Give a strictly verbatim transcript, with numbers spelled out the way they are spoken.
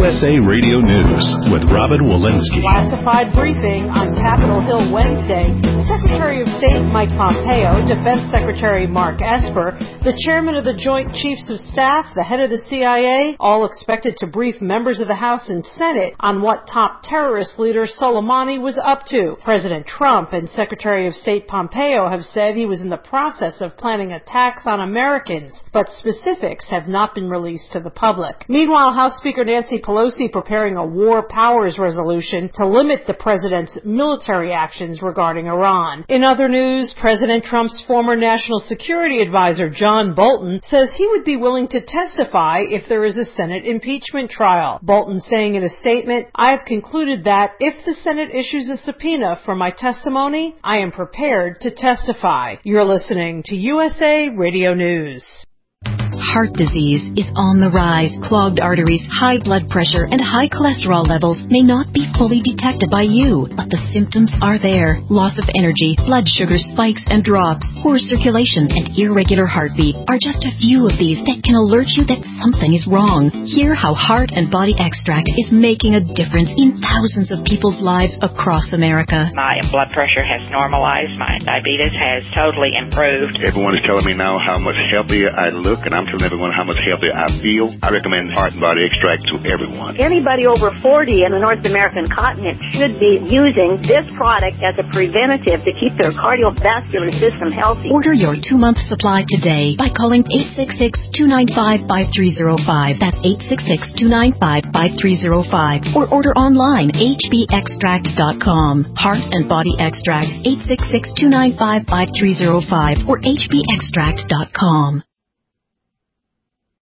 S A Radio News with Robin Walensky. Classified briefing on Capitol Hill Wednesday. Secretary of State Mike Pompeo, Defense Secretary Mark Esper, the chairman of the Joint Chiefs of Staff, the head of the C I A, all expected to brief members of the House and Senate on what top terrorist leader Soleimani was up to. President Trump and Secretary of State Pompeo have said he was in the process of planning attacks on Americans, but specifics have not been released to the public. Meanwhile, House Speaker Nancy Pelosi preparing a war powers resolution to limit the president's military actions regarding Iran. In other news, President Trump's former national security advisor John Bolton says he would be willing to testify if there is a Senate impeachment trial. Bolton saying in a statement, "I have concluded that if the Senate issues a subpoena for my testimony, I am prepared to testify." You're listening to U S A Radio News. Heart disease is on the rise. Clogged arteries, high blood pressure, and high cholesterol levels may not be fully detected by you, but the symptoms are there. Loss of energy, blood sugar spikes and drops, poor circulation, and irregular heartbeat are just a few of these that can alert you that something is wrong. Hear how Heart and Body Extract is making a difference in thousands of people's lives across America. My blood pressure has normalized. My diabetes has totally improved. Everyone is telling me now how much healthier I look, and I'm telling everyone how much healthier I feel. I recommend Heart and Body Extract to everyone. Anybody over forty in the North American continent should be using this product as a preventative to keep their cardiovascular system healthy. Order your two-month supply today by calling eight six six, two nine five, five three zero five. That's eight six six, two nine five, five three zero five. Or order online, h b extract dot com. Heart and Body Extract, eight six six, two nine five, five three zero five or h b extract dot com.